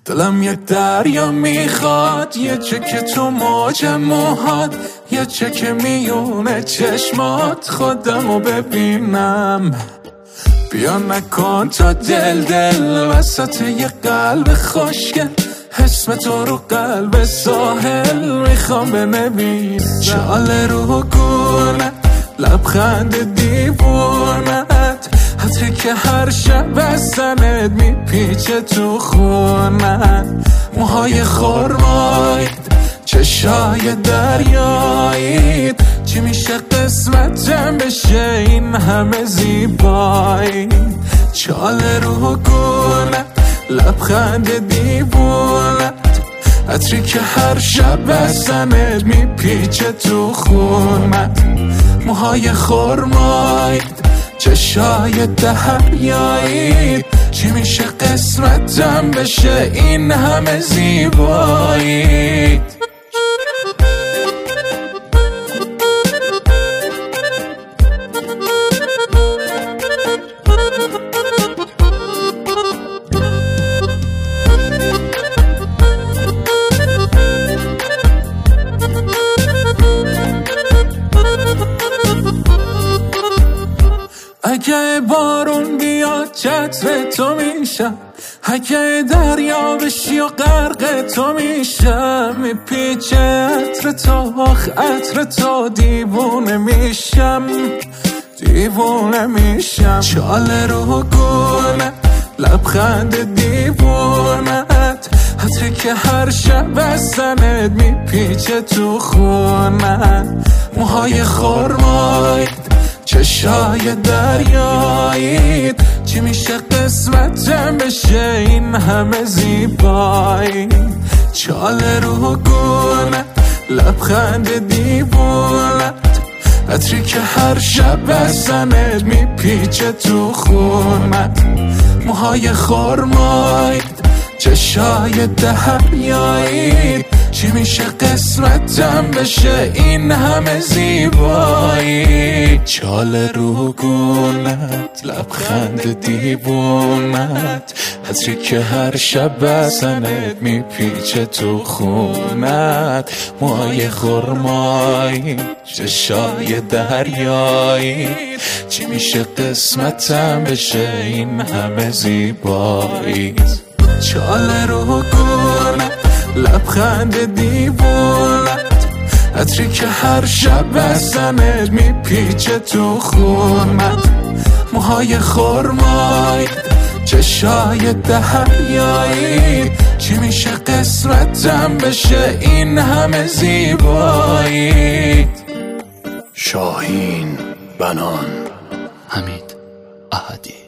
دلم یک دریا میخواد، یه چکه تو موج موهات، یه چکه میونه چشمات، خودمو ببینم. بیا نکن تا دل وسط یه قلب خوشگل، اسم تو رو قلب ساحل میخوام بنویسم. شال رو گونه لبخند دیوونت، حتی که هر شب بستنت میپیچه تو خونت. موهای خرمایید، چشای دریایید، چی میشه قسمتم بشه این همه زیبایی. چال رو گونه لبخند دیوونت، عطری که هر شب بستنت میپیچه تو خونت. موهای خرمایید، چشای دریایید، چی میشه قسمتم بشه این همه زیبایی. اگه بارون بیاد چتر تو میشم، اگه دریا بشی و غرق تو میشم، میپیچه عطر تو، آخ عطر تو، دیوونه میشم، دیوونه میشم. چال رو گونه لبخند دیوونت، حتی که هر شب بستنت میپیچه تو خونت. موهای خرمایید، چشای دریایید، چی میشه قسمتم بشه این همه زیبایی. چال رو گونه لبخند دیوونت، عطری که هر شب بستنت میپیچه تو خونت. موهای خرمایید، چشای دریایید، چی میشه قسمتم بشه این همه زیبایی. چال رو گونت لبخند دیوونت، عطری که هر شب بستنت میپیچه تو خونت. موهای خرمایی، چشای دریایی، چی میشه قسمتم بشه این همه زیبایی. چال رو گونه لبخند دیوونت، عطری که هر شب بستنت میپیچه تو خونت. موهای خرمایید، چشای دریایی، چی میشه قسمتم بشه این همه زیبایی. شاهین بنان، حمید احدی.